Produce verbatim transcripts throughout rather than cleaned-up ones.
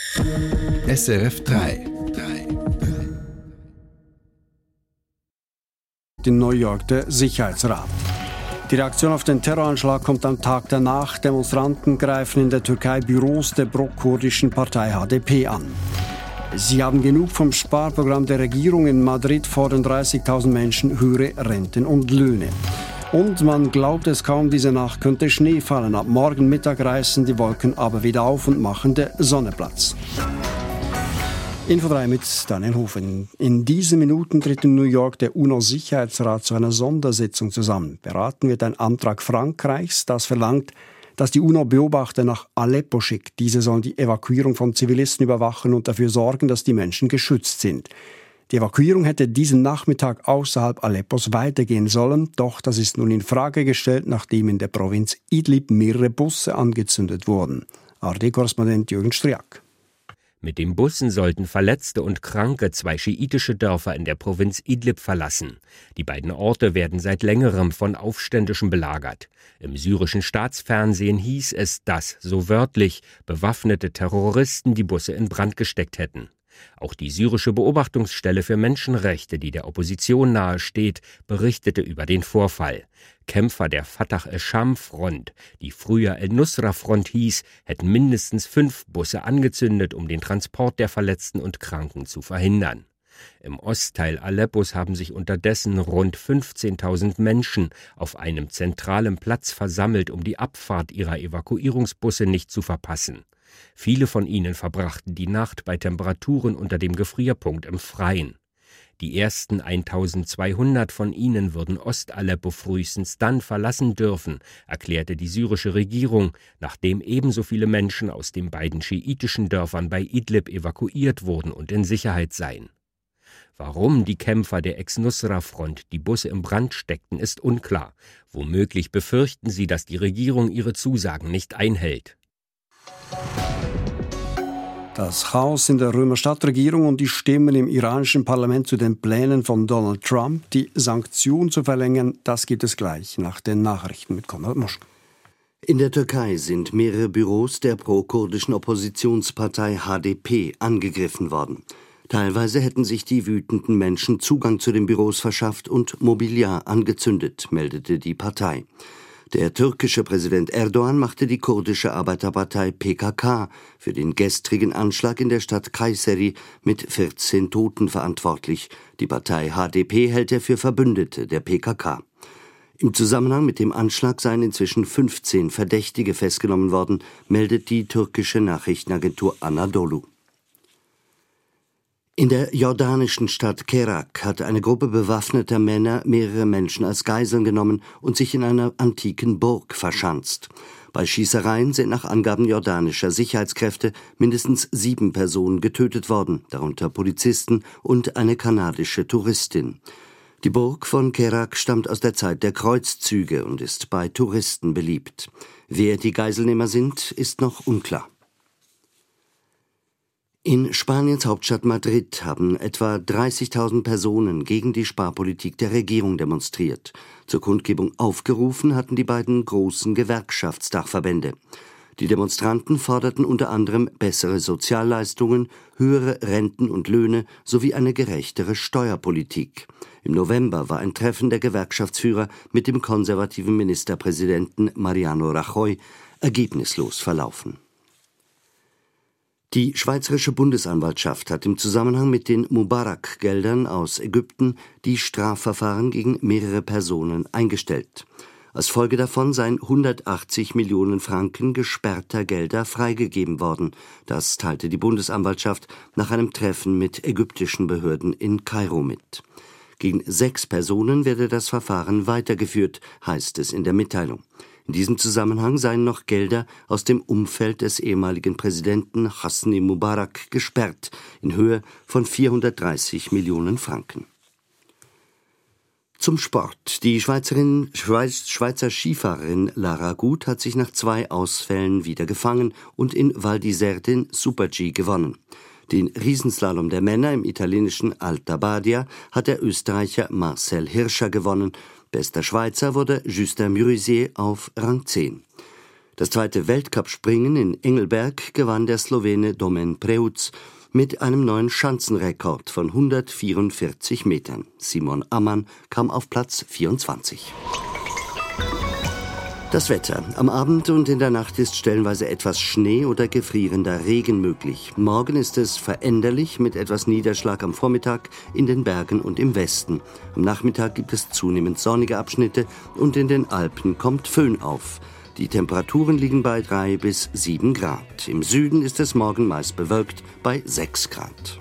S R F drei. In New York der Sicherheitsrat. Die Reaktion auf den Terroranschlag kommt am Tag danach. Demonstranten greifen in der Türkei Büros der pro-kurdischen Partei H D P an. Sie haben genug vom Sparprogramm der Regierung. In Madrid fordern dreißigtausend Menschen höhere Renten und Löhne. Und man glaubt es kaum, diese Nacht könnte Schnee fallen. Ab morgen Mittag reißen die Wolken aber wieder auf und machen der Sonne Platz. Info drei mit Daniel Hofen. In diesen Minuten tritt in New York der UNO-Sicherheitsrat zu einer Sondersitzung zusammen. Beraten wird ein Antrag Frankreichs, das verlangt, dass die UNO Beobachter nach Aleppo schickt. Diese sollen die Evakuierung von Zivilisten überwachen und dafür sorgen, dass die Menschen geschützt sind. Die Evakuierung hätte diesen Nachmittag außerhalb Aleppos weitergehen sollen, doch das ist nun in Frage gestellt, nachdem in der Provinz Idlib mehrere Busse angezündet wurden. A R D-Korrespondent Jürgen Striak. Mit den Bussen sollten Verletzte und Kranke zwei schiitische Dörfer in der Provinz Idlib verlassen. Die beiden Orte werden seit längerem von Aufständischen belagert. Im syrischen Staatsfernsehen hieß es, dass, so wörtlich, bewaffnete Terroristen die Busse in Brand gesteckt hätten. Auch die syrische Beobachtungsstelle für Menschenrechte, die der Opposition nahesteht, berichtete über den Vorfall. Kämpfer der Fatah-e-Scham-Front, die früher El-Nusra-Front hieß, hätten mindestens fünf Busse angezündet, um den Transport der Verletzten und Kranken zu verhindern. Im Ostteil Aleppos haben sich unterdessen rund fünfzehntausend Menschen auf einem zentralen Platz versammelt, um die Abfahrt ihrer Evakuierungsbusse nicht zu verpassen. Viele von ihnen verbrachten die Nacht bei Temperaturen unter dem Gefrierpunkt im Freien. Die ersten eintausendzweihundert von ihnen würden Ost-Aleppo frühestens dann verlassen dürfen, erklärte die syrische Regierung, nachdem ebenso viele Menschen aus den beiden schiitischen Dörfern bei Idlib evakuiert wurden und in Sicherheit seien. Warum die Kämpfer der Ex-Nusra-Front die Busse im Brand steckten, ist unklar. Womöglich befürchten sie, dass die Regierung ihre Zusagen nicht einhält. Das Chaos in der Römer Stadtregierung und die Stimmen im iranischen Parlament zu den Plänen von Donald Trump, die Sanktionen zu verlängern, das gibt es gleich nach den Nachrichten mit Konrad Moschk. In der Türkei sind mehrere Büros der pro-kurdischen Oppositionspartei H D P angegriffen worden. Teilweise hätten sich die wütenden Menschen Zugang zu den Büros verschafft und Mobiliar angezündet, meldete die Partei. Der türkische Präsident Erdogan machte die kurdische Arbeiterpartei P K K für den gestrigen Anschlag in der Stadt Kayseri mit vierzehn Toten verantwortlich. Die Partei H D P hält er für Verbündete der P K K. Im Zusammenhang mit dem Anschlag seien inzwischen fünfzehn Verdächtige festgenommen worden, meldet die türkische Nachrichtenagentur Anadolu. In der jordanischen Stadt Kerak hat eine Gruppe bewaffneter Männer mehrere Menschen als Geiseln genommen und sich in einer antiken Burg verschanzt. Bei Schießereien sind nach Angaben jordanischer Sicherheitskräfte mindestens sieben Personen getötet worden, darunter Polizisten und eine kanadische Touristin. Die Burg von Kerak stammt aus der Zeit der Kreuzzüge und ist bei Touristen beliebt. Wer die Geiselnehmer sind, ist noch unklar. In Spaniens Hauptstadt Madrid haben etwa dreißigtausend Personen gegen die Sparpolitik der Regierung demonstriert. Zur Kundgebung aufgerufen hatten die beiden großen Gewerkschaftsdachverbände. Die Demonstranten forderten unter anderem bessere Sozialleistungen, höhere Renten und Löhne sowie eine gerechtere Steuerpolitik. Im November war ein Treffen der Gewerkschaftsführer mit dem konservativen Ministerpräsidenten Mariano Rajoy ergebnislos verlaufen. Die Schweizerische Bundesanwaltschaft hat im Zusammenhang mit den Mubarak-Geldern aus Ägypten die Strafverfahren gegen mehrere Personen eingestellt. Als Folge davon seien hundertachtzig Millionen Franken gesperrter Gelder freigegeben worden. Das teilte die Bundesanwaltschaft nach einem Treffen mit ägyptischen Behörden in Kairo mit. Gegen sechs Personen werde das Verfahren weitergeführt, heißt es in der Mitteilung. In diesem Zusammenhang seien noch Gelder aus dem Umfeld des ehemaligen Präsidenten Hosni Mubarak gesperrt, in Höhe von vierhundertdreißig Millionen Franken. Zum Sport. Die Schweizerin, Schweiz, Schweizer Skifahrerin Lara Gut hat sich nach zwei Ausfällen wieder gefangen und in Val d'Isère den Super-G gewonnen. Den Riesenslalom der Männer im italienischen Alta Badia hat der Österreicher Marcel Hirscher gewonnen. Bester Schweizer wurde Justin Murisier auf Rang zehn. Das zweite Weltcup-Springen in Engelberg gewann der Slowene Domen Preuc mit einem neuen Schanzenrekord von hundertvierundvierzig Metern. Simon Ammann kam auf Platz vierundzwanzig. Das Wetter. Am Abend und in der Nacht ist stellenweise etwas Schnee oder gefrierender Regen möglich. Morgen ist es veränderlich mit etwas Niederschlag am Vormittag in den Bergen und im Westen. Am Nachmittag gibt es zunehmend sonnige Abschnitte und in den Alpen kommt Föhn auf. Die Temperaturen liegen bei drei bis sieben Grad. Im Süden ist es morgen meist bewölkt bei sechs Grad.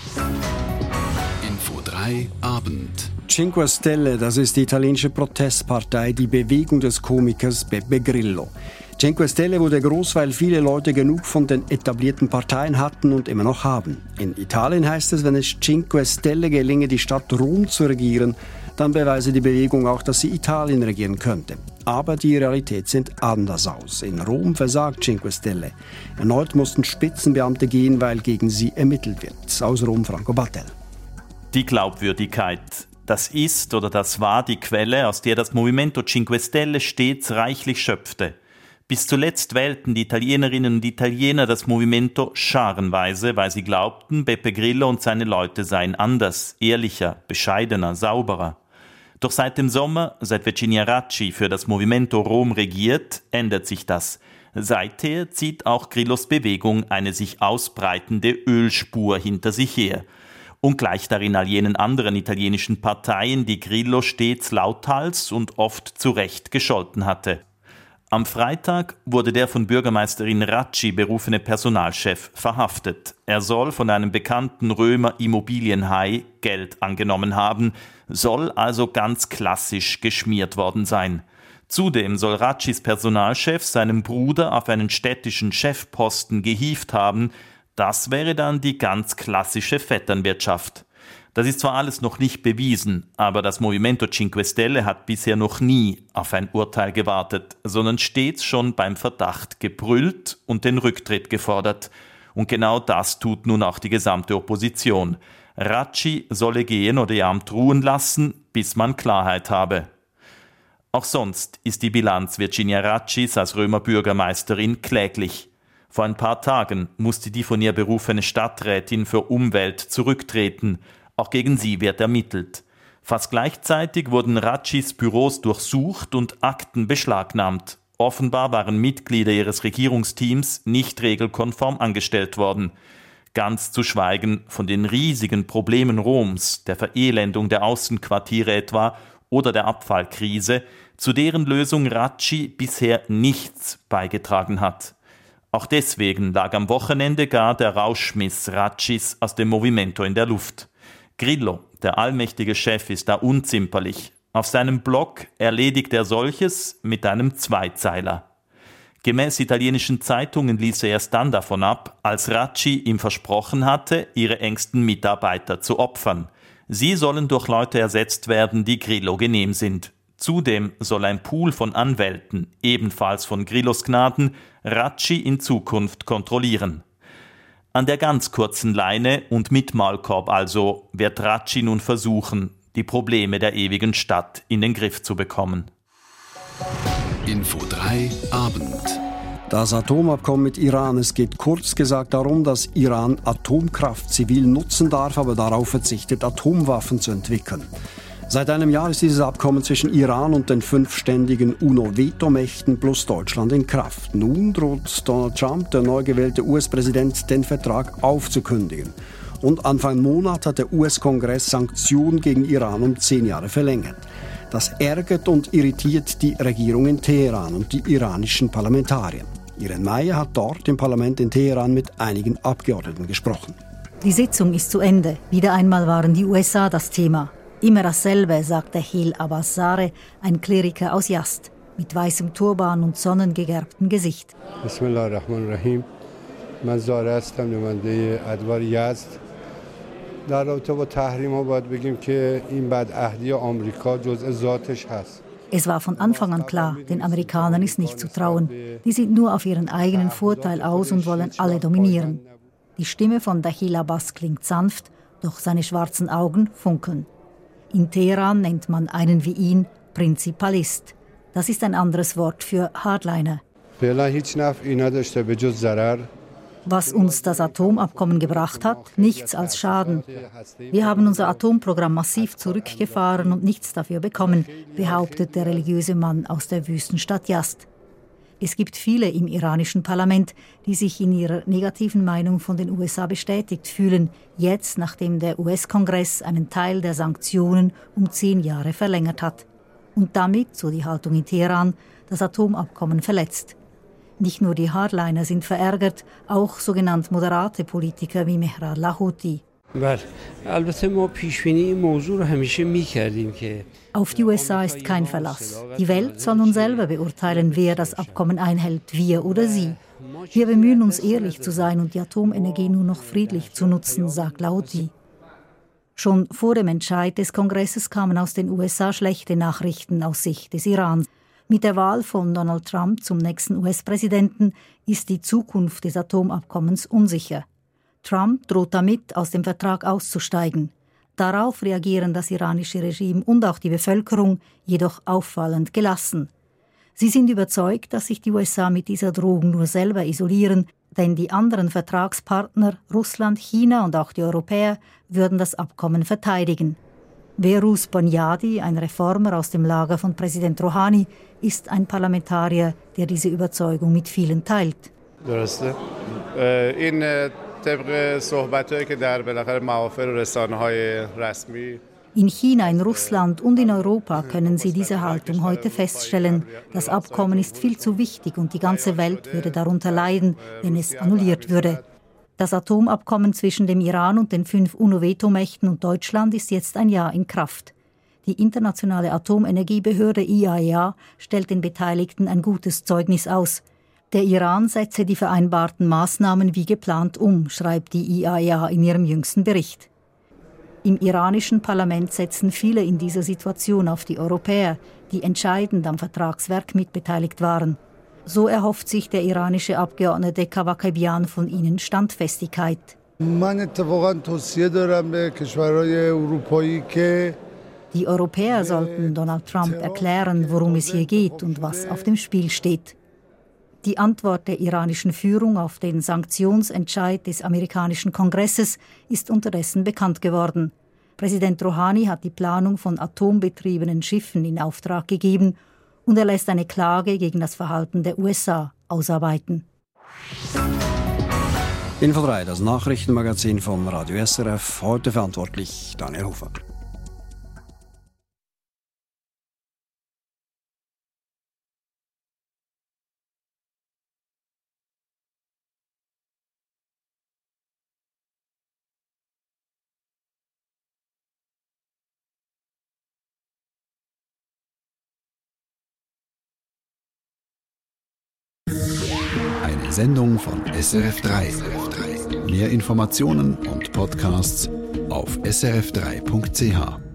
Info drei Abend. Cinque Stelle, das ist die italienische Protestpartei, die Bewegung des Komikers Beppe Grillo. Cinque Stelle wurde groß, weil viele Leute genug von den etablierten Parteien hatten und immer noch haben. In Italien heißt es, wenn es Cinque Stelle gelinge, die Stadt Rom zu regieren, dann beweise die Bewegung auch, dass sie Italien regieren könnte. Aber die Realität sieht anders aus. In Rom versagt Cinque Stelle. Erneut mussten Spitzenbeamte gehen, weil gegen sie ermittelt wird. Aus Rom Franco Battel. Die Glaubwürdigkeit. Das ist oder das war die Quelle, aus der das Movimento Cinque Stelle stets reichlich schöpfte. Bis zuletzt wählten die Italienerinnen und Italiener das Movimento scharenweise, weil sie glaubten, Beppe Grillo und seine Leute seien anders, ehrlicher, bescheidener, sauberer. Doch seit dem Sommer, seit Virginia Racci für das Movimento Rom regiert, ändert sich das. Seither zieht auch Grillos Bewegung eine sich ausbreitende Ölspur hinter sich her. Und gleich darin all jenen anderen italienischen Parteien, die Grillo stets lauthals und oft zu Recht gescholten hatte. Am Freitag wurde der von Bürgermeisterin Racci berufene Personalchef verhaftet. Er soll von einem bekannten Römer Immobilienhai Geld angenommen haben, soll also ganz klassisch geschmiert worden sein. Zudem soll Raccis Personalchef seinem Bruder auf einen städtischen Chefposten gehievt haben. Das wäre dann die ganz klassische Vetternwirtschaft. Das ist zwar alles noch nicht bewiesen, aber das Movimento Cinque Stelle hat bisher noch nie auf ein Urteil gewartet, sondern stets schon beim Verdacht gebrüllt und den Rücktritt gefordert. Und genau das tut nun auch die gesamte Opposition. Racci solle gehen oder ihr Amt ruhen lassen, bis man Klarheit habe. Auch sonst ist die Bilanz Virginia Raccis als Römer Bürgermeisterin kläglich. Vor ein paar Tagen musste die von ihr berufene Stadträtin für Umwelt zurücktreten. Auch gegen sie wird ermittelt. Fast gleichzeitig wurden Raccis Büros durchsucht und Akten beschlagnahmt. Offenbar waren Mitglieder ihres Regierungsteams nicht regelkonform angestellt worden. Ganz zu schweigen von den riesigen Problemen Roms, der Verelendung der Außenquartiere etwa oder der Abfallkrise, zu deren Lösung Racci bisher nichts beigetragen hat. Auch deswegen lag am Wochenende gar der Rauschmiss Raccis aus dem Movimento in der Luft. Grillo, der allmächtige Chef, ist da unzimperlich. Auf seinem Blog erledigt er solches mit einem Zweizeiler. Gemäß italienischen Zeitungen ließ er erst dann davon ab, als Racci ihm versprochen hatte, ihre engsten Mitarbeiter zu opfern. Sie sollen durch Leute ersetzt werden, die Grillo genehm sind. Zudem soll ein Pool von Anwälten, ebenfalls von Grillos Gnaden, Racci in Zukunft kontrollieren. An der ganz kurzen Leine und mit Maulkorb also wird Racci nun versuchen, die Probleme der ewigen Stadt in den Griff zu bekommen. Info drei Abend. Das Atomabkommen mit Iran. Es geht kurz gesagt darum, dass Iran Atomkraft zivil nutzen darf, aber darauf verzichtet, Atomwaffen zu entwickeln. Seit einem Jahr ist dieses Abkommen zwischen Iran und den fünf ständigen UNO-Vetomächten plus Deutschland in Kraft. Nun droht Donald Trump, der neu gewählte U S-Präsident, den Vertrag aufzukündigen. Und Anfang Monat hat der U S-Kongress Sanktionen gegen Iran um zehn Jahre verlängert. Das ärgert und irritiert die Regierung in Teheran und die iranischen Parlamentarier. Irene Meyer hat dort im Parlament in Teheran mit einigen Abgeordneten gesprochen. Die Sitzung ist zu Ende. Wieder einmal waren die U S A das Thema. Immer dasselbe, sagte Hil Abbasare, ein Kleriker aus Yazd, mit weißem Turban und sonnengegerbtem Gesicht. Bismillahirrahmanirrahim. Man Zare هستم نماینده ادوار یزد. در رابطه با تحریم ها باید بگیم که این بدعهدی آمریکا جزء ذاتش هست. Es war von Anfang an klar, den Amerikanern ist nicht zu trauen. Die sind nur auf ihren eigenen Vorteil aus und wollen alle dominieren. Die Stimme von Dahil Abbas klingt sanft, doch seine schwarzen Augen funkeln. In Teheran nennt man einen wie ihn Prinzipalist. Das ist ein anderes Wort für Hardliner. Was uns das Atomabkommen gebracht hat, nichts als Schaden. Wir haben unser Atomprogramm massiv zurückgefahren und nichts dafür bekommen, behauptet der religiöse Mann aus der Wüstenstadt Yazd. Es gibt viele im iranischen Parlament, die sich in ihrer negativen Meinung von den U S A bestätigt fühlen, jetzt nachdem der U S-Kongress einen Teil der Sanktionen um zehn Jahre verlängert hat. Und damit, so die Haltung in Teheran, das Atomabkommen verletzt. Nicht nur die Hardliner sind verärgert, auch sogenannt moderate Politiker wie Mehran Lahoti. Auf die U S A ist kein Verlass. Die Welt soll nun selber beurteilen, wer das Abkommen einhält, wir oder sie. Wir bemühen uns, ehrlich zu sein und die Atomenergie nur noch friedlich zu nutzen, sagt Lahoti. Schon vor dem Entscheid des Kongresses kamen aus den U S A schlechte Nachrichten aus Sicht des Irans. Mit der Wahl von Donald Trump zum nächsten U S-Präsidenten ist die Zukunft des Atomabkommens unsicher. Trump droht damit, aus dem Vertrag auszusteigen. Darauf reagieren das iranische Regime und auch die Bevölkerung jedoch auffallend gelassen. Sie sind überzeugt, dass sich die U S A mit dieser Drohung nur selber isolieren, denn die anderen Vertragspartner, Russland, China und auch die Europäer, würden das Abkommen verteidigen. Behruz Bonyadi, ein Reformer aus dem Lager von Präsident Rouhani, ist ein Parlamentarier, der diese Überzeugung mit vielen teilt. In China, in Russland und in Europa können Sie diese Haltung heute feststellen. Das Abkommen ist viel zu wichtig und die ganze Welt würde darunter leiden, wenn es annulliert würde. Das Atomabkommen zwischen dem Iran und den fünf UNO-Vetomächten und Deutschland ist jetzt ein Jahr in Kraft. Die internationale Atomenergiebehörde I A E A stellt den Beteiligten ein gutes Zeugnis aus. Der Iran setze die vereinbarten Maßnahmen wie geplant um, schreibt die I A E A in ihrem jüngsten Bericht. Im iranischen Parlament setzen viele in dieser Situation auf die Europäer, die entscheidend am Vertragswerk mitbeteiligt waren. So erhofft sich der iranische Abgeordnete Kavakebian von ihnen Standfestigkeit. Die Europäer sollten Donald Trump erklären, worum es hier geht und was auf dem Spiel steht. Die Antwort der iranischen Führung auf den Sanktionsentscheid des amerikanischen Kongresses ist unterdessen bekannt geworden. Präsident Rouhani hat die Planung von atombetriebenen Schiffen in Auftrag gegeben und er lässt eine Klage gegen das Verhalten der U S A ausarbeiten. Info drei, das Nachrichtenmagazin vom Radio S R F, heute verantwortlich Daniel Hofer. Eine Sendung von S R F drei. Mehr Informationen und Podcasts auf s r f drei punkt c h.